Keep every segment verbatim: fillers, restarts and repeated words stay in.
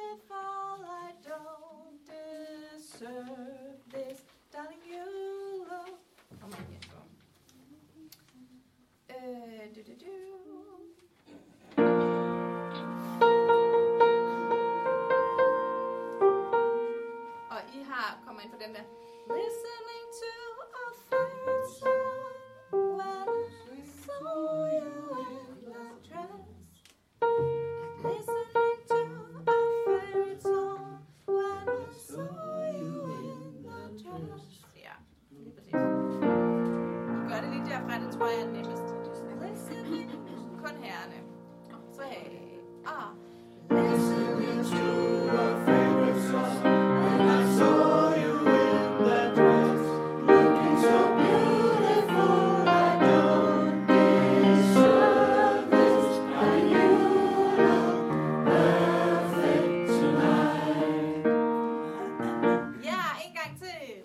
beautiful. I don't deserve this. Darling, you look... Kom on, Jesper. Øh, du, du, du. Og I har, kommer ind på den der. Listening to a favorite song when I saw you in the dress. Listening to a favorite song when I saw you in the dress. Ja, lige præcis. I gør det lige derfra, det tror jeg er nemmest. Listening, kun herrerne. Så hey, ah. Listening to a favorite song when I saw you in the dress, looking so beautiful. I don't deserve this, and you look perfect tonight. Ja, en gang til.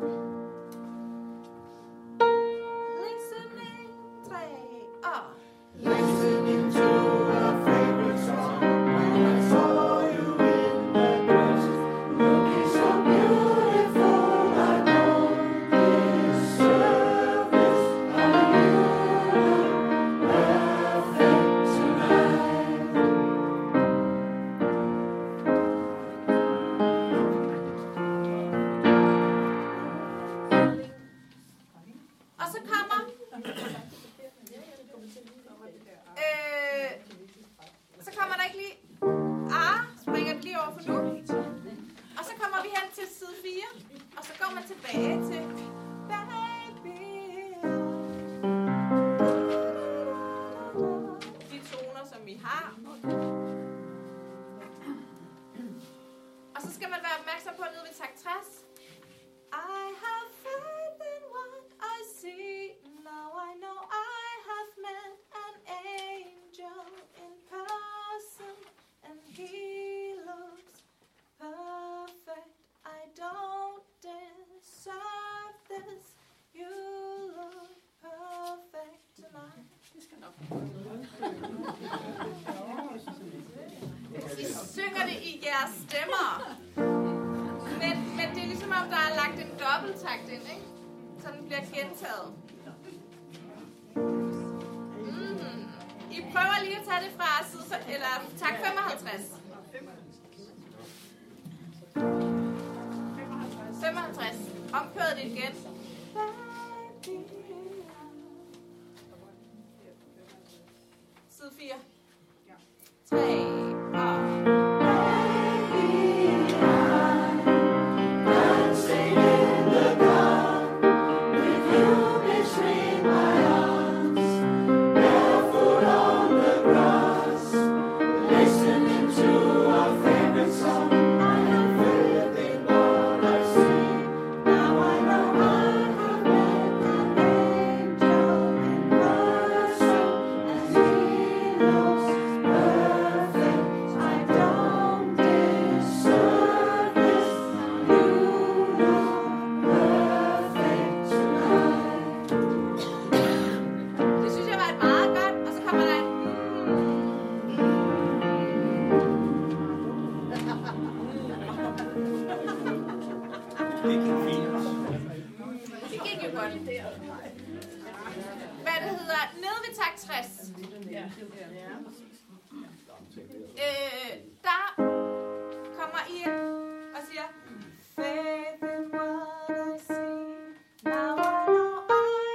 Listening, tre, og listening to a favorite song when I saw you in the dress, looking so beautiful. I don't deserve this, and you look perfect tonight. Og så kommer øh, så kommer der ikke lige ah, springer det lige over for nu. Og så kommer vi hen til side fire. Og så går man tilbage til baby. De toner som vi har. Og så skal man være opmærksom på nede ved takt tres. I have faith in what I see. Now I know I have met an angel in person, and he looks perfect. I don't deserve this. You look perfect tonight. I synger det i jeres stemmer. Men, men det er ligesom om, der er lagt en dobbelttakt ind, ikke? Så den bliver gentaget. Mm. I prøver lige at tage det fra side, eller tak femoghalvtreds. femoghalvtreds. Omkøret det igen. Side fire. tre og... Øh, der kommer I ind og siger faith in what I see. Now I know I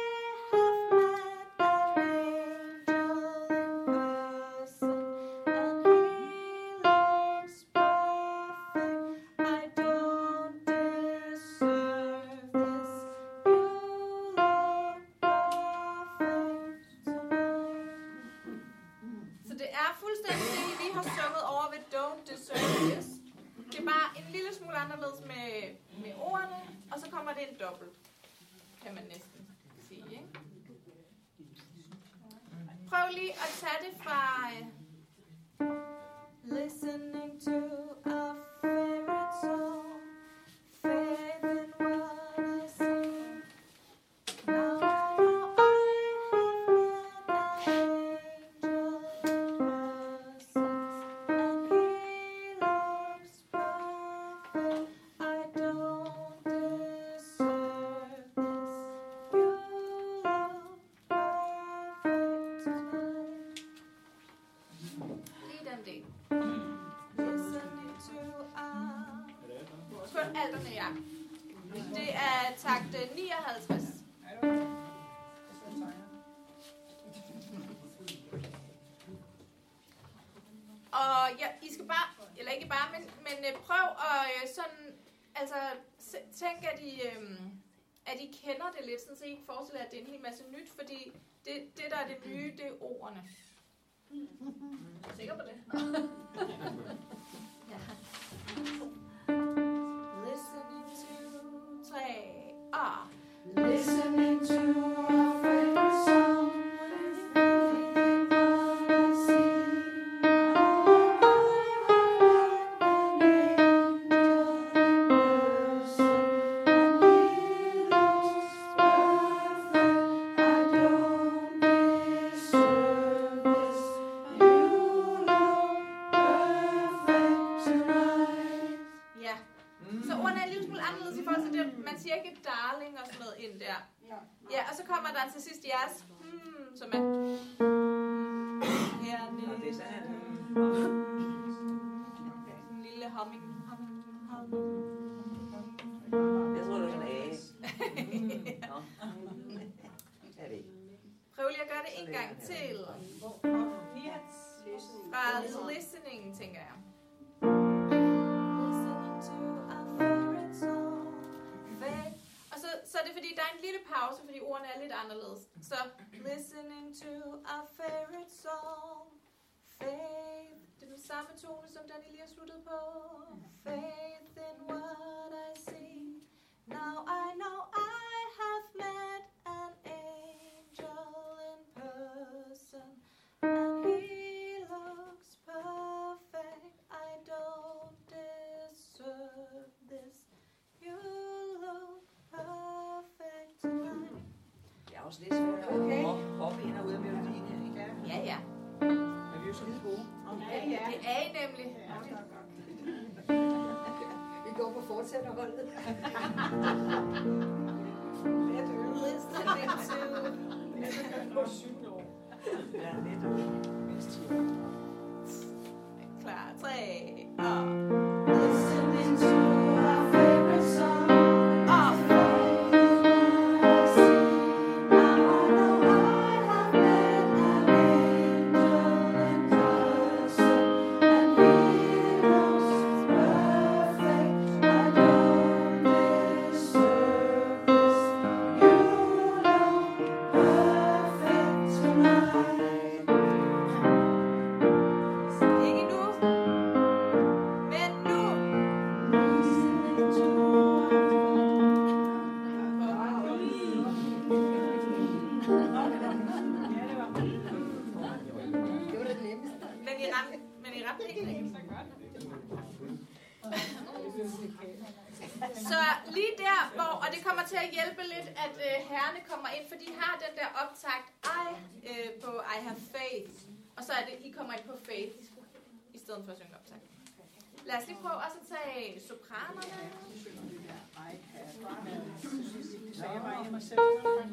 have met an angel in person, and he looks perfect. I don't deserve this. You look perfect tonight. Så det er fuldstændig det, vi lige har sunget over ved Don't Deserve This. Det er bare en lille smule anderledes med, med ordene, og så kommer det en dobbelt, kan man næsten sige, ikke? Prøv lige at tage det fra uh, listening to a favorite song, faith in what I see. Now I know I have met an angel in person, and he loves tonerne, ja. Det er takt nioghalvtreds. Og ja, I skal bare, eller ikke bare, men, men prøv at øh, sådan, altså tænk, at I, øh, at I kender det lidt, sådan så I ikke forestiller, at det er en hel masse nyt, fordi det, det der er det nye, det er ordene. Er I sikker på det? Listening to, tre, ah. Listening to our favorite song. Ja, og så kommer der til sidst jeres, hmm, som er hernede. En lille humming. humming, humming. Jeg tror, det er en A. Prøv lige at gøre det en gang til. Fra listening, tænker jeg. Så er det fordi, der er en lille pause, fordi ordene er lidt anderledes. Så, listening to our favorite song. Faith. Det er den samme tone, som den I lige har sluttet på. Faith in what I see. Now I know I have met an angel in person. And he looks perfect. I don't deserve this. You look perfect tonight. Det er også lidt svært at hoppe ind og ud af melodien her, ikke? Ja, ja. Men vi er jo så lidt gode. Ja, ja. Det er I nemlig. Vi går på fortsætterholdet. Listening to... På syv år. Ja, lidt. Mindst ti år. Klar, tre, og... Listening to our favorite song. Så lige der, hvor, og det kommer til at hjælpe lidt, at øh, herrerne kommer ind, for de har den der optakt I øh, på I have faith, og så er det, I kommer ind på faith, i stedet for at synge optakt. Lad os lige prøve også at tage sopranerne. Så jeg var hjemme og selv.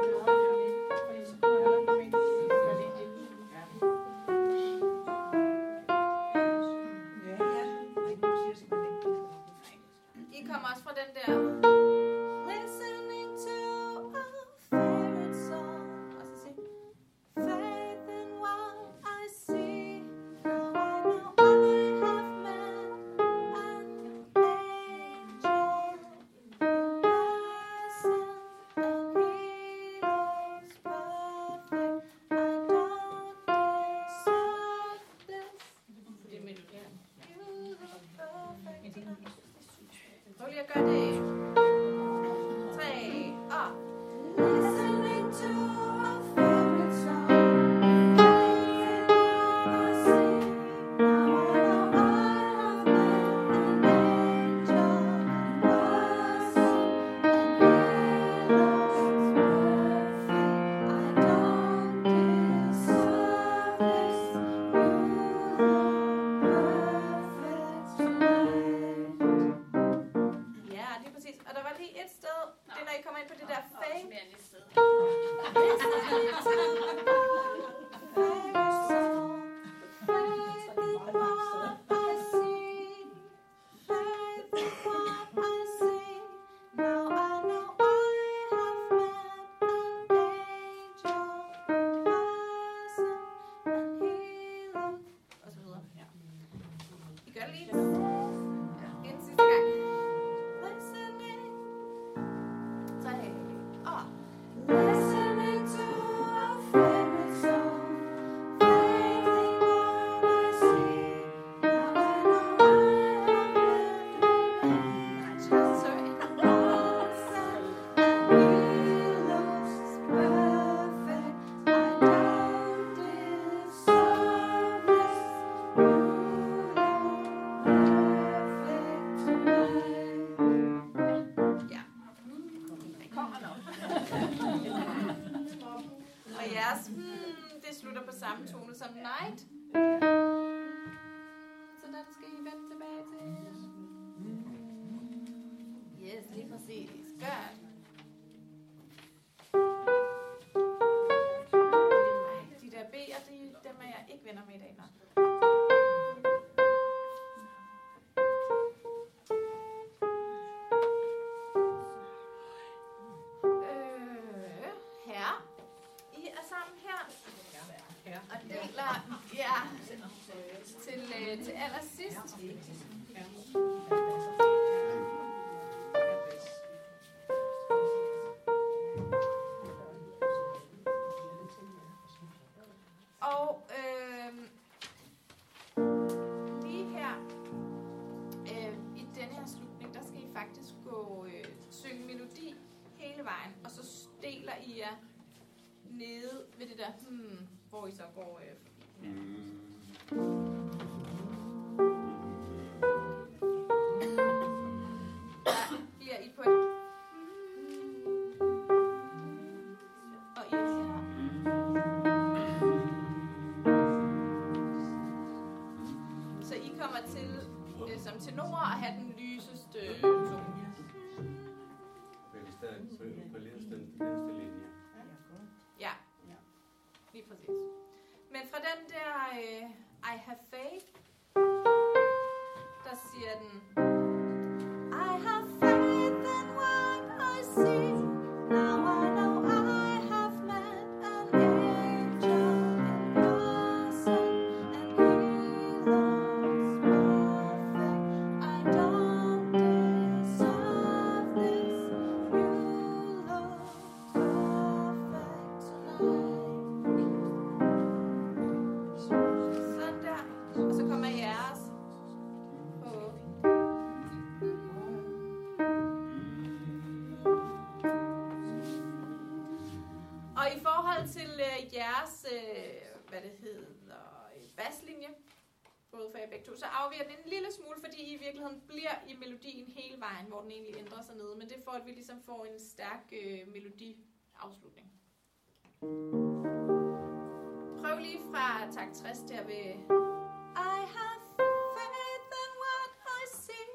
I kommer også fra den der listening to our favorite song. Og så sig faith in what I see. Now I know I have met an angel in person, and he looks perfect. I don't deserve this. Det er melodien. You look perfect. Prøv lige at gøre det. gør det lige. En sidste gang. Listening. Tre. Og. Listening to our favorite song. Finding what I see. Now I know I have Sorry. Og jeres, hmm, det slutter på samme tone som night. Så den skal I vende tilbage til. Yes, lige præcis. Godt. Ej, de der B'er, de, dem er jeg ikke venner med i dag. Nå. Øh, her. I er sammen her. Og deler ja, til, øh, til allersidst. Og øh, lige her øh, i denne her slutning, der skal I faktisk gå øh, synge melodi hele vejen, og så deler I jer nede ved det der, hmm, hvor I så går øh, forbi. Der bliver I på et og I her. Så I kommer til øh, som tenorer at have den lyseste tone. På den nederste linje. Ja, lige præcis. Men fra den der øh, I have faith, der siger den I have faith in what I see. Now I know I have met an angel in person, and he looks perfect. I don't deserve this. You look perfect tonight. Sådan der. Og så kommer jeres på. Og i forhold til øh, jeres, øh, hvad det hedder, øh, baslinje, både for jer begge to, så afviger den en lille smule, fordi I i virkeligheden bliver i melodien hele vejen, hvor den egentlig ændrer sig ned. Men det er for, at vi ligesom får en stærk øh, melodiafslutning. Prøv lige fra takt tres der ved I have faith in what I see.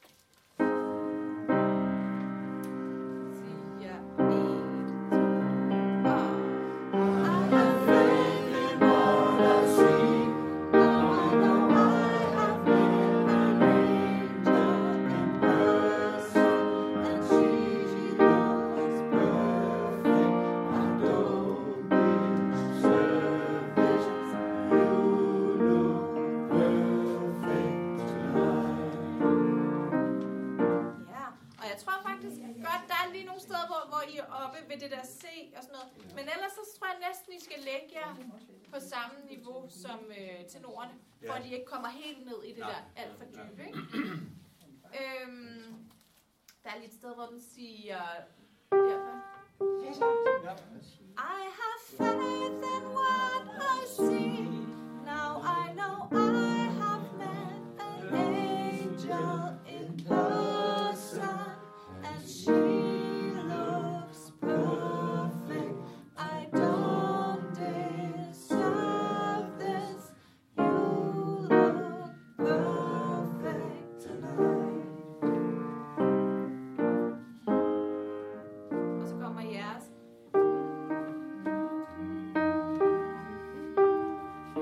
Siger et, to, og I have faith in what I see. Now I know I have met an angel in person, and she, she looks perfect. I don't deserve this. You look perfect tonight. Ja, og jeg tror faktisk godt, der er lige nogle steder, hvor, hvor I er oppe ved det der C og sådan noget. Men ellers så tror jeg næsten, I skal lægge jer på samme niveau som øh, tenorerne, for at I ikke kommer helt ned i det der alt for dybe, ikke? øhm, der er lige et sted, hvor den siger derfor. I have faith in what I see. Now I know I have met an angel in person, and she looks perfect. I don't deserve this. You look perfect tonight. Og så kommer jeres.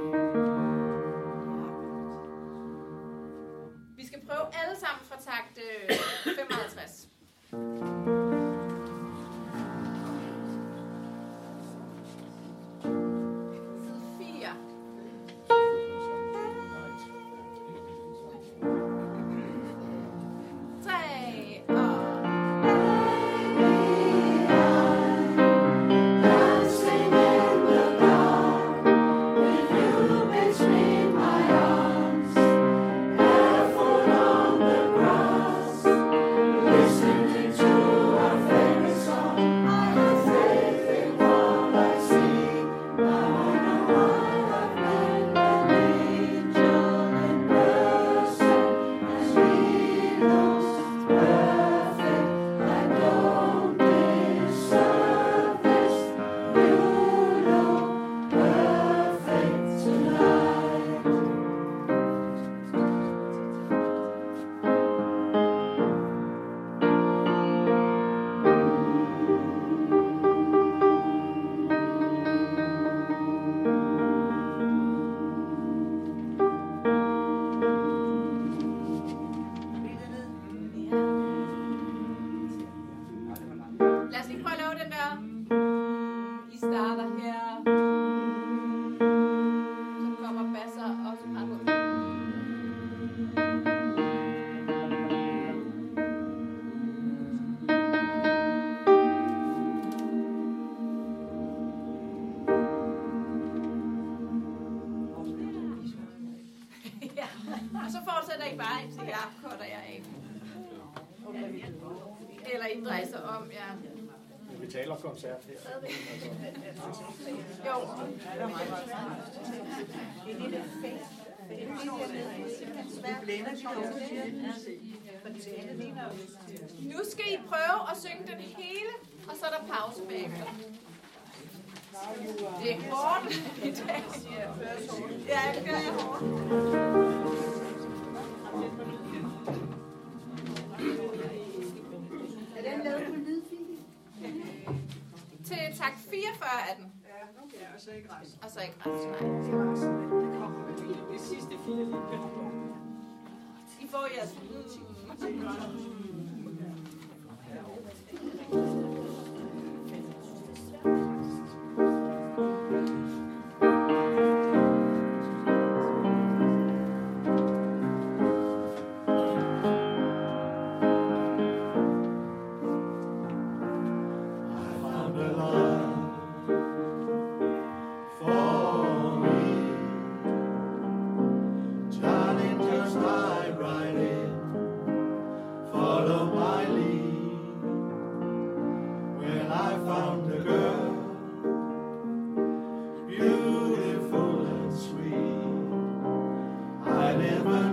Og så fortsætter I bare, indtil jeg cutter jer af. Eller I drejer om, ja. Vi taler koncert her. Jo. Nu skal I prøve at synge den hele, og så er der pause bagefter. Det er hårdt i dag. Ja, det gør jeg hårdt. Er den lavet på lydfil? Til takt fireogfyrre af den. Ja, okay, og så ikke resten. Og så ikke resten, nej. Det kommer det sidste fire linjer. I får jeres... Never